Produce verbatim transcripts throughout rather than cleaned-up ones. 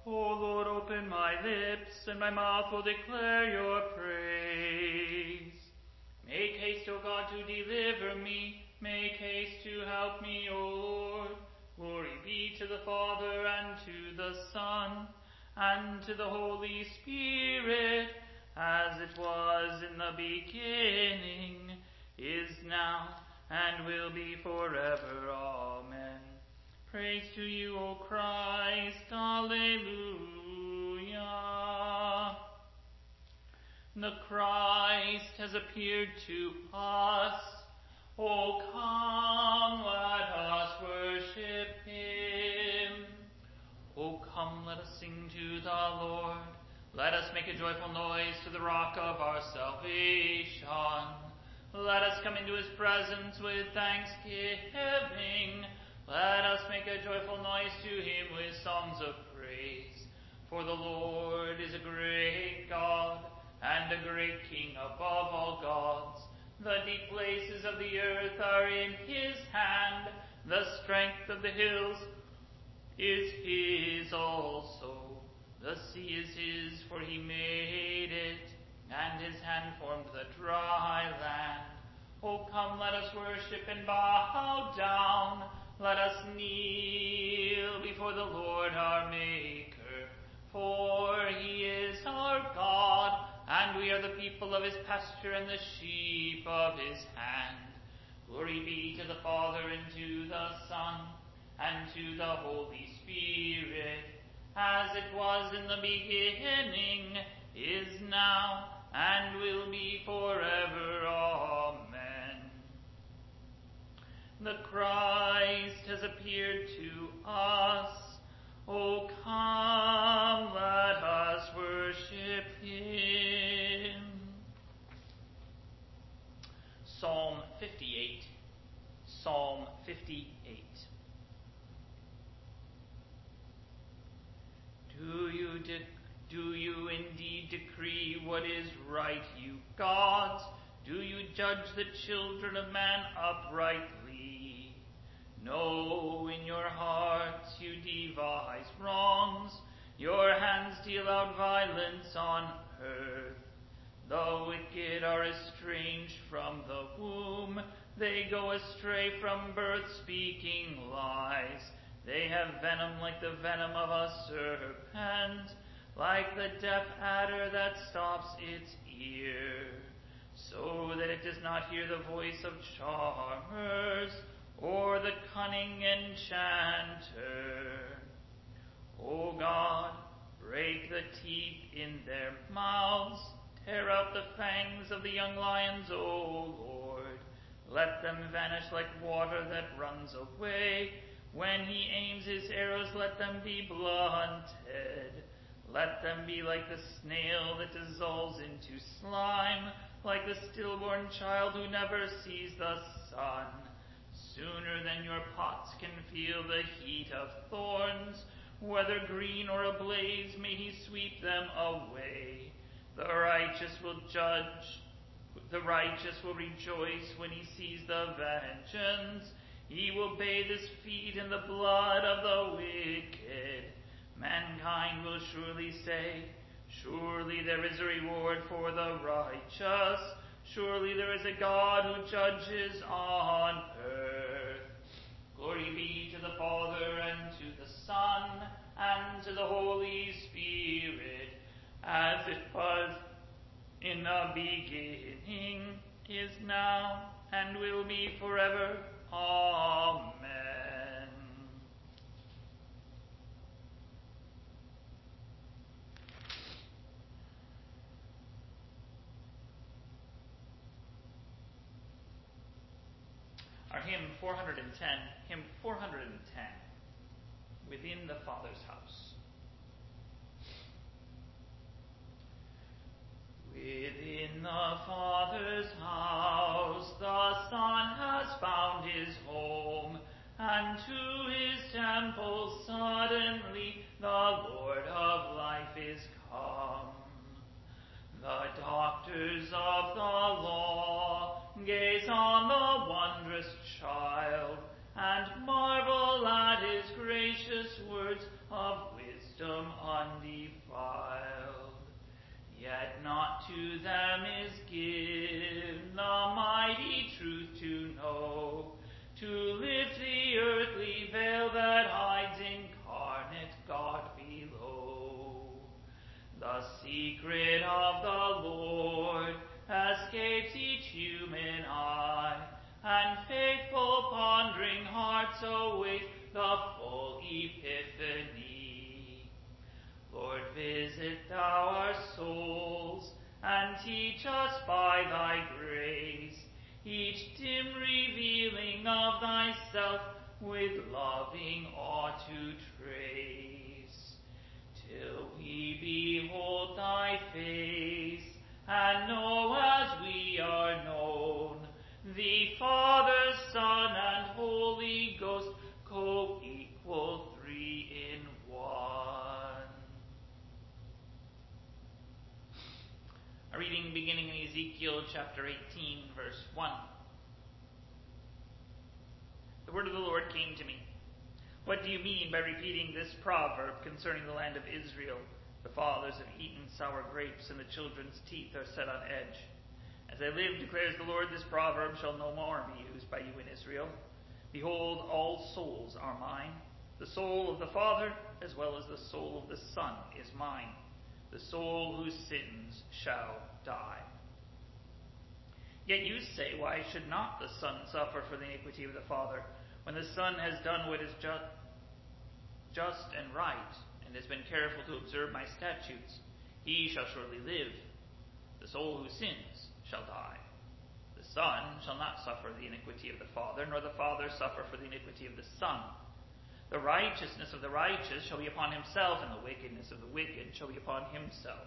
O Lord, open my lips, and my mouth will declare your praise. Make haste, O God, to deliver me. Make haste to help me, O Lord. Glory be to the Father, and to the Son, and to the Holy Spirit, as it was in the beginning, is now, and will be forever. Amen. Praise to you, O Christ. Alleluia. The Christ has appeared to us. O come, let us worship him. O come, let us sing to the Lord. Let us make a joyful noise to the rock of our salvation. Let us come into his presence with thanksgiving. Let us make a joyful noise to him with songs of praise. For the Lord is a great God, and a great King above all gods. The deep places of the earth are in his hand. The strength of the hills is his also. The sea is his, for he made it, and his hand formed the dry land. O come, let us worship and bow down. Let us kneel before the Lord our Maker. For he is our God, and we are the people of his pasture and the sheep of his hand. Glory be to the Father, and to the Son, and to the Holy Spirit, as it was in the beginning, is now, and will be forever. Amen. The Christ has appeared to us. O come, let us worship him. Psalm fifty-eight. Psalm fifty-eight. Do you, de- do you indeed decree what is right, you gods? Do you judge the children of man uprightly? No, in your hearts you devise wrongs. Your hands deal out violence on earth. The wicked are estranged from the womb. They go astray from birth, speaking lies. They have venom like the venom of a serpent, like the deaf adder that stops its ear, so that it does not hear the voice of charmers or the cunning enchanter. O God, break the teeth in their mouths, tear out the fangs of the young lions, O Lord. Let them vanish like water that runs away. When he aims his arrows, let them be blunted. Let them be like the snail that dissolves into slime, like the stillborn child who never sees the sun. Sooner than your pots can feel the heat of thorns, whether green or ablaze, may he sweep them away. The righteous will judge, the righteous will rejoice when he sees the vengeance. He will bathe his feet in the blood of the wicked. Mankind will surely say, surely there is a reward for the righteous. Surely there is a God who judges on earth. Glory be to the Father, and to the Son, and to the Holy Spirit, as it was in the beginning, is now, and will be forever. Amen. Our hymn four hundred ten, hymn four hundred ten, Within the Father's House. Within the Father's house the Son has found his home, and to his temple suddenly the Lord of life is come. The doctors of the law gaze on the wondrous child, and marvel at his gracious words of wisdom undefiled. Yet not to them is given the mighty truth to know, to lift the earthly veil that hides incarnate God below. The secret of the Lord escapes each human eye, and faithful pondering hearts await the full epiphany. Lord, visit thou our souls, and teach us by thy grace each dim revealing of thyself with loving awe to trace, till we behold thy face, and know as we are known, the Father, Son, and Holy Ghost, co-equal, three in one. A reading beginning in Ezekiel chapter eighteen, verse one. The word of the Lord came to me. What do you mean by repeating this proverb concerning the land of Israel? The fathers have eaten sour grapes, and the children's teeth are set on edge. As I live, declares the Lord, this proverb shall no more be used by you in Israel. Behold, all souls are mine. The soul of the Father, as well as the soul of the Son, is mine. The soul whose sins shall die. Yet you say, why should not the Son suffer for the iniquity of the Father, when the Son has done what is just, just and right, and has been careful to observe my statutes? He shall surely live. The soul who sins shall die. The Son shall not suffer the iniquity of the Father, nor the Father suffer for the iniquity of the Son. The righteousness of the righteous shall be upon himself, and the wickedness of the wicked shall be upon himself.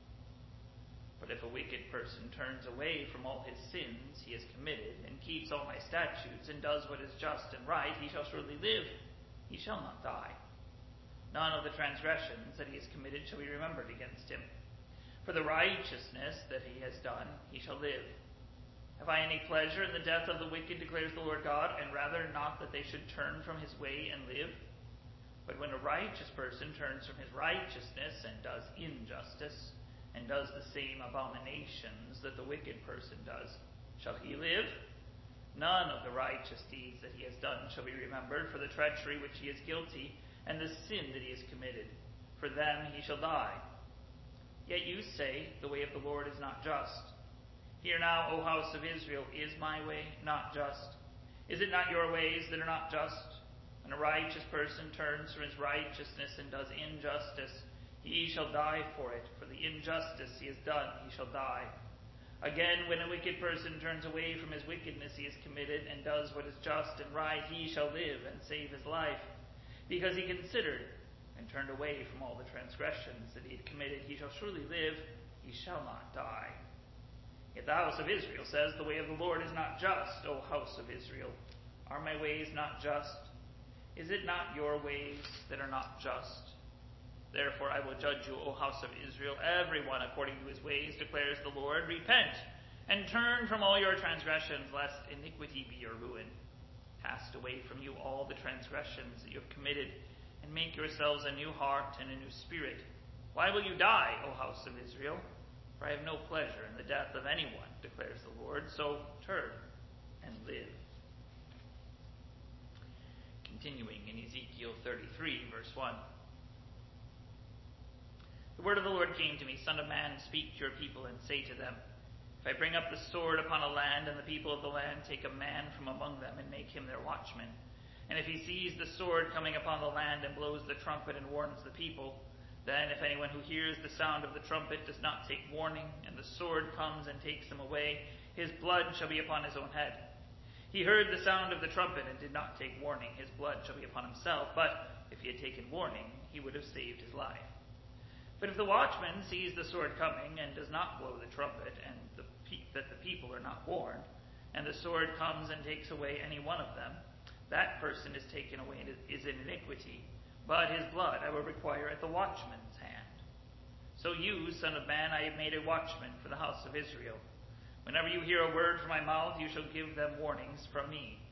But if a wicked person turns away from all his sins he has committed, and keeps all my statutes, and does what is just and right, he shall surely live. He shall not die. None of the transgressions that he has committed shall be remembered against him. For the righteousness that he has done, he shall live. Have I any pleasure in the death of the wicked, declares the Lord God, and rather not that they should turn from his way and live? But when a righteous person turns from his righteousness and does injustice, and does the same abominations that the wicked person does, shall he live? None of the righteous deeds that he has done shall be remembered, for the treachery which he is guilty, and the sin that he has committed. For them he shall die. Yet you say, the way of the Lord is not just. Hear now, O house of Israel, is my way not just? Is it not your ways that are not just? When a righteous person turns from his righteousness and does injustice, he shall die for it. For the injustice he has done, he shall die. Again, when a wicked person turns away from his wickedness he has committed and does what is just and right, he shall live and save his life. Because he considered and turned away from all the transgressions that he had committed, he shall surely live, he shall not die. Yet the house of Israel says, the way of the Lord is not just, O house of Israel. Are my ways not just? Is it not your ways that are not just? Therefore I will judge you, O house of Israel, every one according to his ways, declares the Lord. Repent, and turn from all your transgressions, lest iniquity be your ruin. Cast away from you all the transgressions that you have committed, and make yourselves a new heart and a new spirit. Why will you die, O house of Israel? For I have no pleasure in the death of anyone, declares the Lord. So turn and live. Continuing in Ezekiel thirty-three, verse one. The word of the Lord came to me, Son of man, speak to your people and say to them, if I bring up the sword upon a land, and the people of the land take a man from among them and make him their watchman, and if he sees the sword coming upon the land and blows the trumpet and warns the people, then if anyone who hears the sound of the trumpet does not take warning, and the sword comes and takes him away, his blood shall be upon his own head. He heard the sound of the trumpet and did not take warning, his blood shall be upon himself. But if he had taken warning, he would have saved his life. But if the watchman sees the sword coming and does not blow the trumpet, and the pe- that the people are not warned, and the sword comes and takes away any one of them, that person is taken away and is in iniquity. But his blood I will require at the watchman's hand. So you, son of man, I have made a watchman for the house of Israel. Whenever you hear a word from my mouth, you shall give them warnings from me.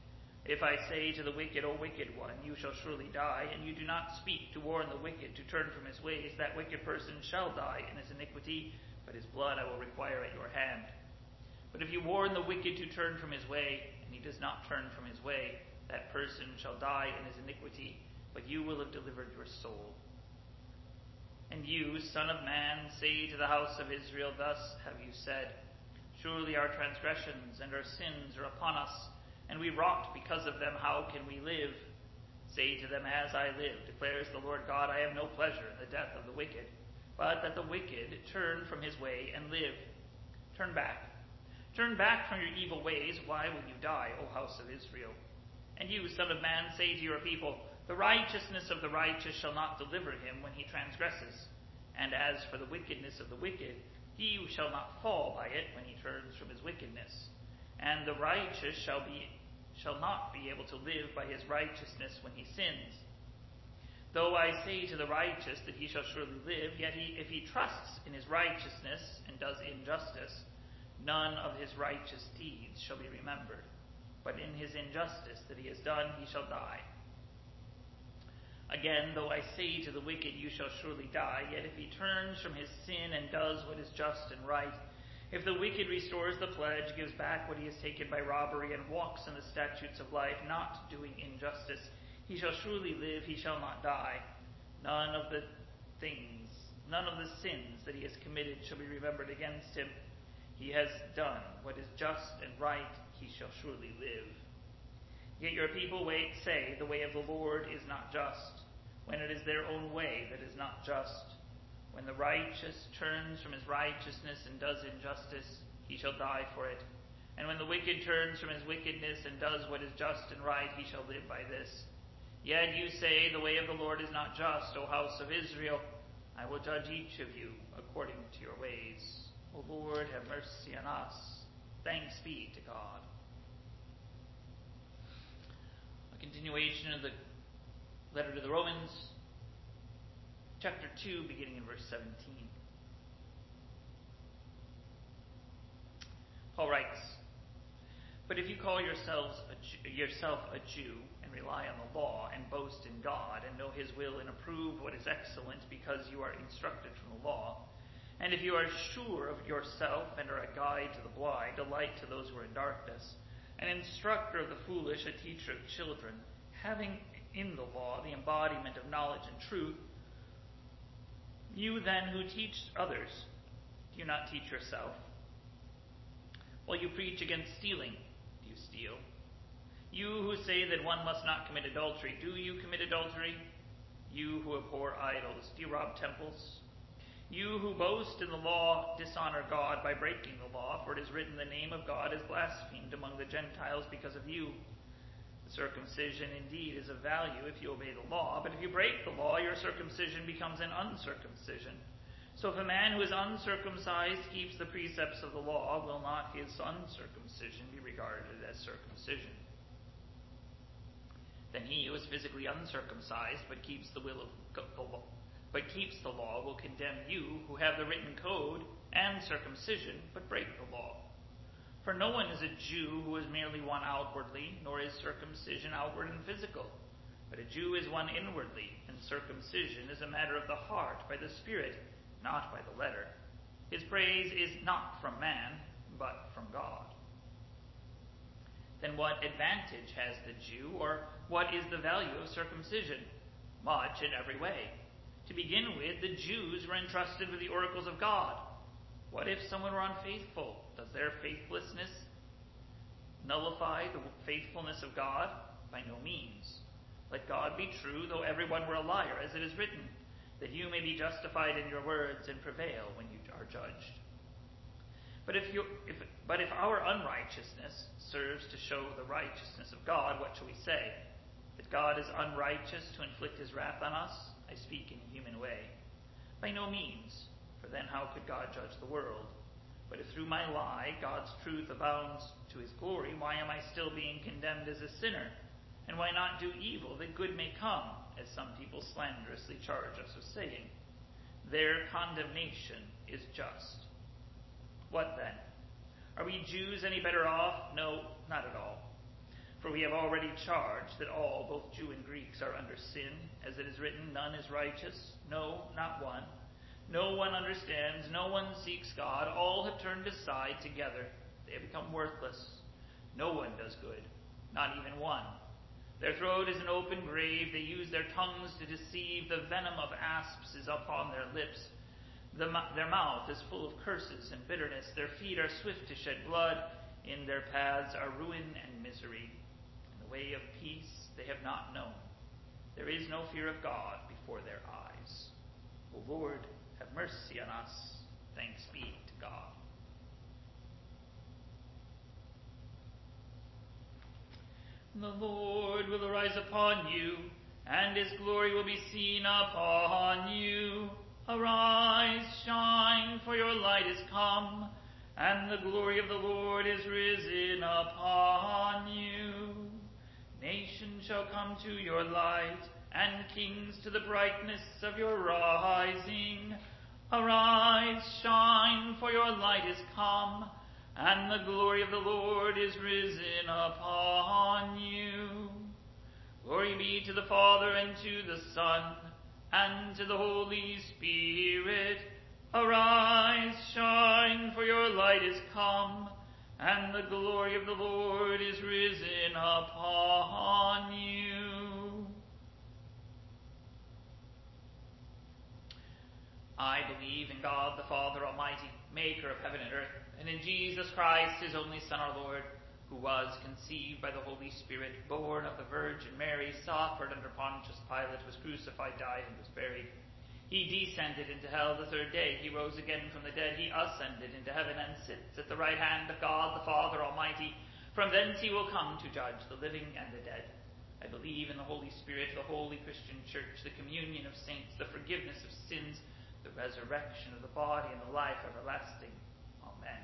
If I say to the wicked, O wicked one, you shall surely die, and you do not speak to warn the wicked to turn from his ways, that wicked person shall die in his iniquity, but his blood I will require at your hand. But if you warn the wicked to turn from his way, and he does not turn from his way, that person shall die in his iniquity, but you will have delivered your soul. And you, Son of Man, say to the house of Israel, thus have you said, surely our transgressions and our sins are upon us, and we rot because of them. How can we live? Say to them, as I live, declares the Lord God, I have no pleasure in the death of the wicked, but that the wicked turn from his way and live. Turn back. Turn back from your evil ways. Why will you die, O house of Israel? And you, Son of Man, say to your people, the righteousness of the righteous shall not deliver him when he transgresses. And as for the wickedness of the wicked, he shall not fall by it when he turns from his wickedness. And the righteous shall be shall not be able to live by his righteousness when he sins. Though I say to the righteous that he shall surely live, yet he, if he trusts in his righteousness and does injustice, none of his righteous deeds shall be remembered. But in his injustice that he has done, he shall die. Again, though I say to the wicked, you shall surely die, yet if he turns from his sin and does what is just and right, if the wicked restores the pledge, gives back what he has taken by robbery, and walks in the statutes of life, not doing injustice, he shall surely live, he shall not die. None of the things, none of the sins that he has committed shall be remembered against him. He has done what is just and right, he shall surely live. Yet your people wait, say, the way of the Lord is not just, when it is their own way that is not just. When the righteous turns from his righteousness and does injustice, he shall die for it. And when the wicked turns from his wickedness and does what is just and right, he shall live by this. Yet you say, the way of the Lord is not just, O house of Israel. I will judge each of you according to your ways. O Lord, have mercy on us. Thanks be to God. A continuation of the letter to the Romans, chapter two, beginning in verse seventeen. Paul writes, but if you call yourselves a Jew, yourself a Jew and rely on the law and boast in God and know his will and approve what is excellent because you are instructed from the law, and if you are sure of yourself and are a guide to the blind, a light to those who are in darkness, an instructor of the foolish, a teacher of children, having in the law the embodiment of knowledge and truth, you then who teach others, do you not teach yourself? While you preach against stealing, do you steal? You who say that one must not commit adultery, do you commit adultery? You who abhor idols, do you rob temples? You who boast in the law dishonor God by breaking the law, for it is written, the name of God is blasphemed among the Gentiles because of you. The circumcision indeed is of value if you obey the law, but if you break the law, your circumcision becomes an uncircumcision. So if a man who is uncircumcised keeps the precepts of the law, will not his uncircumcision be regarded as circumcision? Then he who is physically uncircumcised but keeps the will of the law, but keeps the law will condemn you who have the written code and circumcision but break the law. For no one is a Jew who is merely one outwardly, nor is circumcision outward and physical. But a Jew is one inwardly, and circumcision is a matter of the heart, by the Spirit, not by the letter. His praise is not from man, but from God. Then what advantage has the Jew, or what is the value of circumcision? Much in every way. To begin with, the Jews were entrusted with the oracles of God. What if someone were unfaithful? Does their faithlessness nullify the faithfulness of God? By no means. Let God be true, though everyone were a liar, as it is written, that you may be justified in your words and prevail when you are judged. But if, you, if, but if our unrighteousness serves to show the righteousness of God, what shall we say? That God is unrighteous to inflict his wrath on us? I speak in a human way. By no means, for then how could God judge the world? But if through my lie God's truth abounds to his glory, why am I still being condemned as a sinner? And why not do evil that good may come, as some people slanderously charge us with saying? Their condemnation is just. What then? Are we Jews any better off? No, not at all. For we have already charged that all, both Jew and Greeks, are under sin, as it is written, none is righteous, no, not one. No one understands, no one seeks God. All have turned aside together. They have become worthless. No one does good, not even one. Their throat is an open grave. They use their tongues to deceive. The venom of asps is upon their lips. The, their mouth is full of curses and bitterness. Their feet are swift to shed blood. In their paths are ruin and misery. In the way of peace they have not known. There is no fear of God before their eyes. O Lord, have mercy on us. Thanks be to God. The Lord will arise upon you, and his glory will be seen upon you. Arise, shine, for your light is come, and the glory of the Lord is risen upon you. Nations shall come to your light, and kings to the brightness of your rising. Arise, shine, for your light is come, and the glory of the Lord is risen upon you. Glory be to the Father, and to the Son, and to the Holy Spirit. Arise, shine, for your light is come, and the glory of the Lord is risen upon you. I believe in God the Father Almighty, maker of heaven and earth, and in Jesus Christ, his only Son, our Lord, who was conceived by the Holy Spirit, born of the Virgin Mary, suffered under Pontius Pilate, was crucified, died, and was buried. He descended into hell the third day. He rose again from the dead. He ascended into heaven and sits at the right hand of God the Father Almighty. From thence he will come to judge the living and the dead. I believe in the Holy Spirit, the holy Christian church, the communion of saints, the forgiveness of sins, the resurrection of the body, and the life everlasting. Amen.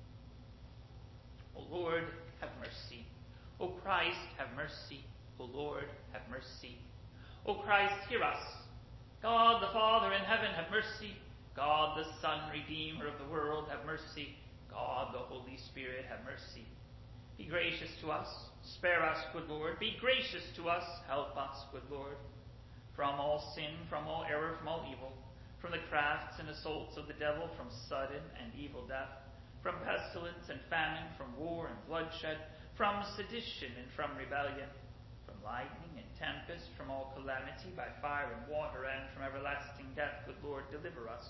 O Lord, have mercy. O Christ, have mercy. O Lord, have mercy. O Christ, hear us. God the Father in heaven, have mercy. God the Son, Redeemer of the world, have mercy. God the Holy Spirit, have mercy. Be gracious to us. Spare us, good Lord. Be gracious to us. Help us, good Lord. From all sin, from all error, from all evil, from the crafts and assaults of the devil, from sudden and evil death, from pestilence and famine, from war and bloodshed, from sedition and from rebellion, from lightning and tempest, from all calamity by fire and water, and from everlasting death, good Lord, deliver us.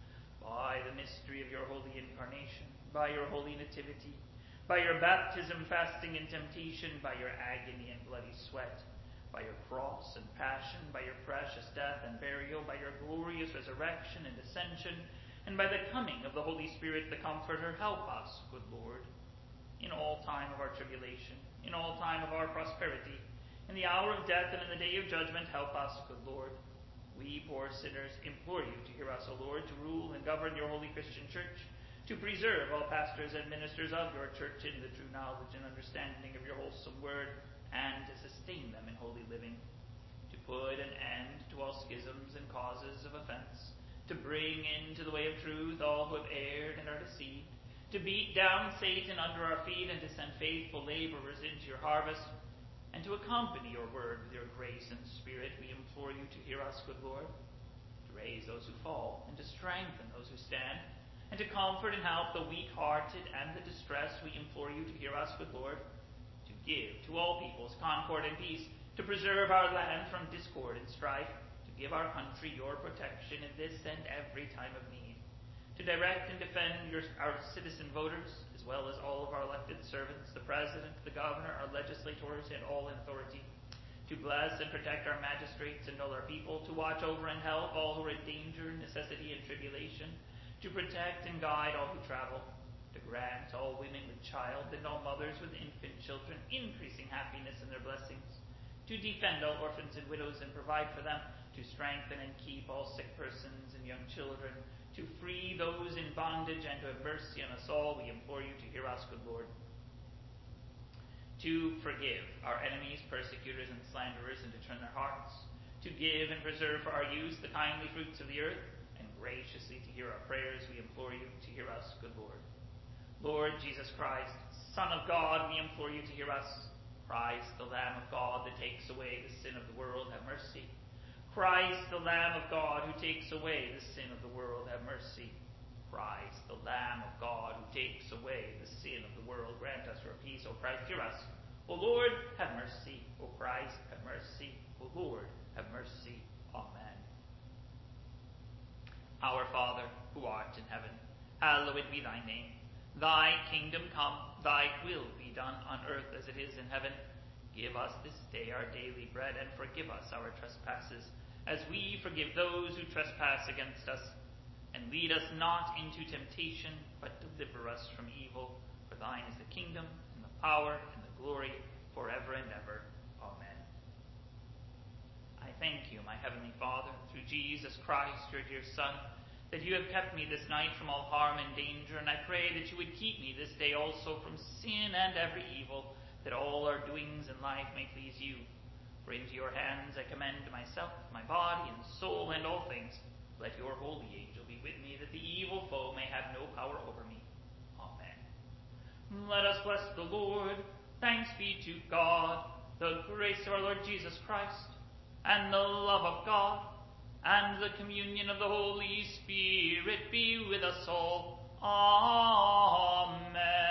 By the mystery of your holy incarnation, by your holy nativity, by your baptism, fasting, and temptation, by your agony and bloody sweat, by your cross and passion, by your precious death and burial, by your glorious resurrection and ascension, and by the coming of the Holy Spirit, the Comforter, help us, good Lord, in all time of our tribulation, in all time of our prosperity, in the hour of death and in the day of judgment, help us, good Lord. We, poor sinners, implore you to hear us, O Lord, to rule and govern your holy Christian church, to preserve all pastors and ministers of your church in the true knowledge and understanding of your wholesome word, and to sustain them in holy living, to put an end to all schisms and causes of offense, to bring into the way of truth all who have erred and are deceived, to beat down Satan under our feet, and to send faithful laborers into your harvest, and to accompany your word with your grace and spirit. We implore you to hear us, good Lord, to raise those who fall, and to strengthen those who stand, and to comfort and help the weak-hearted and the distressed. We implore you to hear us, good Lord, to give to all peoples concord and peace, to preserve our land from discord and strife, to give our country your protection in this and every time of need, to direct and defend your, our citizen voters, as well as all of our elected servants, the President, the Governor, our legislators, and all in authority, to bless and protect our magistrates and all our people, to watch over and help all who are in danger, necessity, and tribulation, to protect and guide all who travel, to grant all women with child and all mothers with infant children increasing happiness in their blessings, to defend all orphans and widows and provide for them, to strengthen and keep all sick persons and young children, to free those in bondage, and to have mercy on us all. We implore you to hear us, good Lord. To forgive our enemies, persecutors, and slanderers, and to turn their hearts, to give and preserve for our use the kindly fruits of the earth, and graciously to hear our prayers. We implore you to hear us, good Lord. Lord Jesus Christ, Son of God, we implore you to hear us. Christ, the Lamb of God that takes away the sin of the world, have mercy. Christ, the Lamb of God who takes away the sin of the world, have mercy. Christ, the Lamb of God who takes away the sin of the world, grant us your peace. O Christ, hear us. O Lord, have mercy. O Christ, have mercy. O Lord, have mercy. Amen. Our Father, who art in heaven, hallowed be thy name. Thy kingdom come, thy will be done on earth as it is in heaven. Give us this day our daily bread, and forgive us our trespasses, as we forgive those who trespass against us. And lead us not into temptation, but deliver us from evil. For thine is the kingdom, and the power, and the glory, forever and ever. Amen. I thank you, my heavenly Father, through Jesus Christ, your dear Son, that you have kept me this night from all harm and danger, and I pray that you would keep me this day also from sin and every evil, that all our doings in life may please you. For into your hands I commend myself, my body and soul, and all things. Let your holy angel be with me, that the evil foe may have no power over me. Amen. Let us bless the Lord. Thanks be to God. The grace of our Lord Jesus Christ, and the love of God, and the communion of the Holy Spirit be with us all. Amen.